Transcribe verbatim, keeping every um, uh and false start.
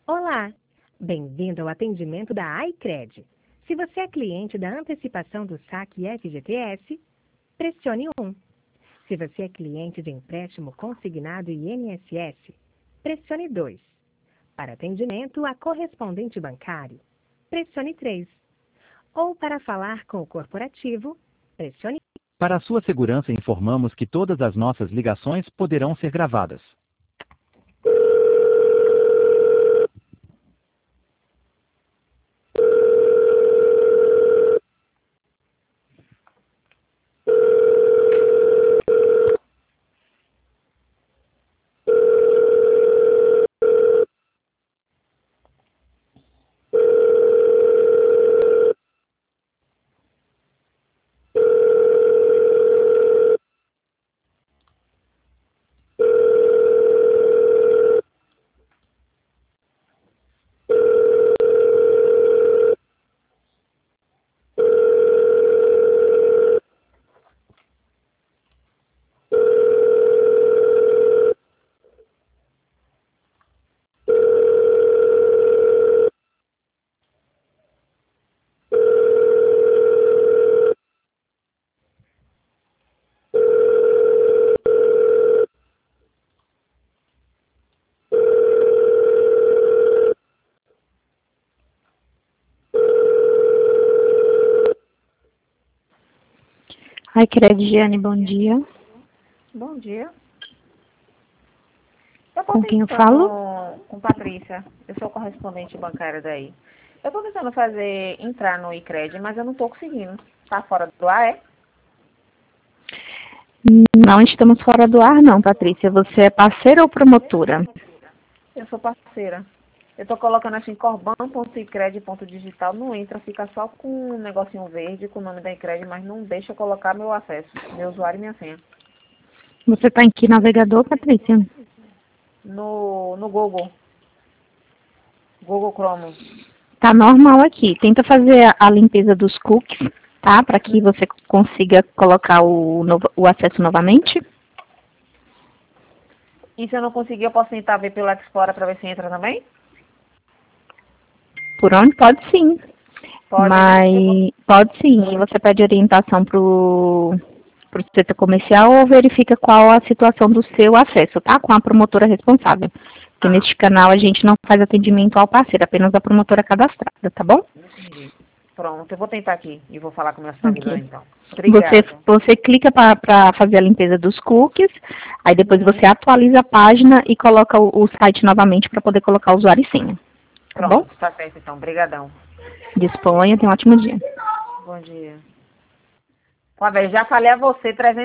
Olá, bem-vindo ao atendimento da iCred. Se você é cliente da antecipação do saque F G T S, pressione um. Se você é cliente de empréstimo consignado I N S S, pressione dois. Para atendimento a correspondente bancário, pressione três. Ou para falar com o corporativo, pressione. Para a sua segurança, informamos que todas as nossas ligações poderão ser gravadas. Ai, Crediane, bom dia. Bom dia. Eu tô Com quem eu tentando- falo? Com Patrícia. Eu sou correspondente bancária daí. Eu tô tentando fazer, entrar no iCred, mas eu não tô conseguindo. Tá fora do ar, é? Não estamos fora do ar, não, Patrícia. Você é parceira ou promotora? Eu sou parceira. Eu tô colocando assim, corban ponto icred ponto digital, não entra, fica só com um negocinho verde, com o nome da iCred, mas não deixa eu colocar meu acesso, meu usuário e minha senha. Você está em que navegador, Patrícia? No, no Google. Google Chrome. Tá normal aqui. Tenta fazer a, a limpeza dos cookies, tá? Para que você consiga colocar o, novo- o acesso novamente. E se eu não conseguir, eu posso tentar ver pelo Explorer para ver se entra também? Por onde? Pode sim. Pode, Mas né? pode sim. E você pede orientação pro para o setor comercial ou verifica qual a situação do seu acesso, tá? Com a promotora responsável. Porque Ah. neste canal a gente não faz atendimento ao parceiro, apenas a promotora cadastrada, tá bom? Entendi. Pronto, eu vou tentar aqui e vou falar com o meu servidor Ok. então. Você, Obrigada. você clica para fazer a limpeza dos cookies, aí depois Uhum. você atualiza a página e coloca o, o site novamente para poder colocar o usuário e senha. Tá bom? Pronto, tá certo então. Obrigadão. Disponha, tenha um ótimo dia. Bom dia. Ó, velho, já falei a você trezentas